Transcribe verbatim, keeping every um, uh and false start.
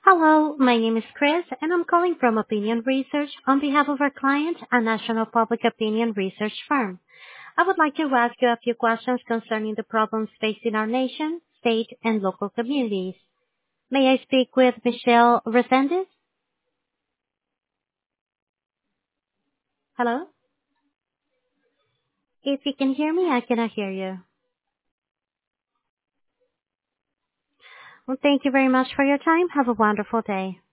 Hello, my name is Chris, and I'm calling from Opinion Research on behalf of our client, a national public opinion research firm. I would like to ask you a few questions concerning the problems facing our nation, state, and local communities. May I speak with Michelle Resendez? Hello? If you can hear me, I cannot hear you. Well, thank you very much for your time. Have a wonderful day.